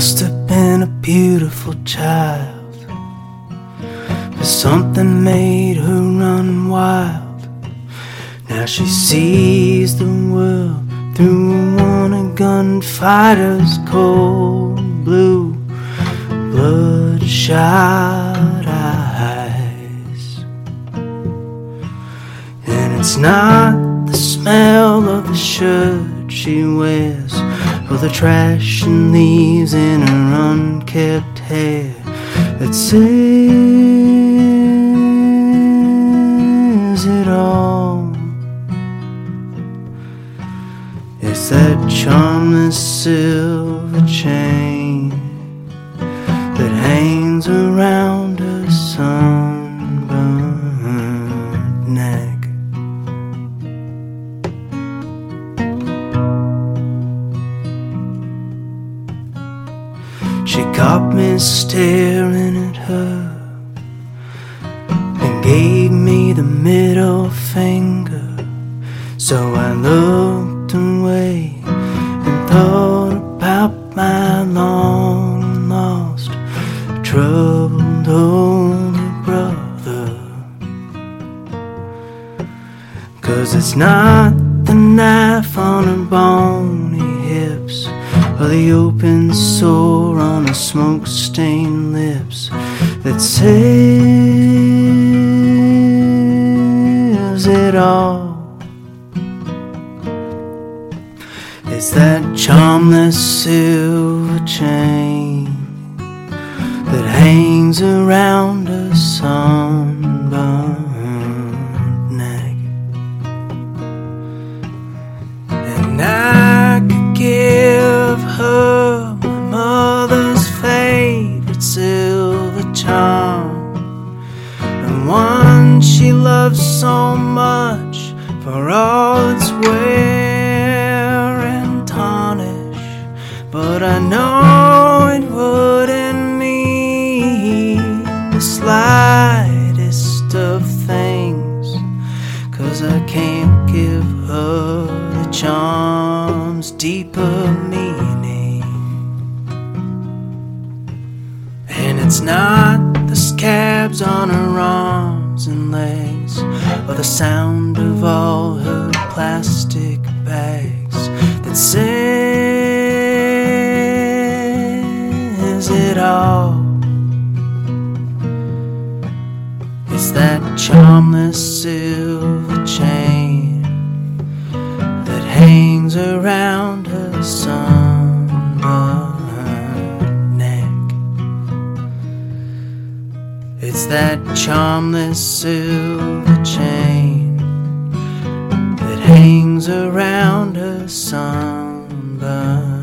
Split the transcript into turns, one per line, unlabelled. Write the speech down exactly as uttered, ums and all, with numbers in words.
must have been a beautiful child, but something made her run wild. Now she sees the world through one of gunfighter's cold blue, bloodshot eyes. And it's not the smell of the shirt she wears, or the trash and leaves in her unkempt hair, that says it all. It's that charmless silver chain that hangs around her sunburned neck. She caught me staring at her and gave me the middle finger. So I looked away and thought about my long lost, troubled older brother. 'Cause it's not the knife on her bony hips, or the open sore on her smoke-stained lips, that says it all. It's that charmless silver chain that hangs around her sunburned neck. And I could give her my mother's favorite silver charm, the one she loves so much for all its wear and tarnish. But I know it wouldn't mean the slightest of things, 'cause I can't give her the charm's deeper meaning. And it's not the scabs on her arms and legs, or the sound of all her plastic bags, that says it all. It's that charmless silver chain that hangs around her sunburned neck. It's that charmless silver chain that hangs around her sunburned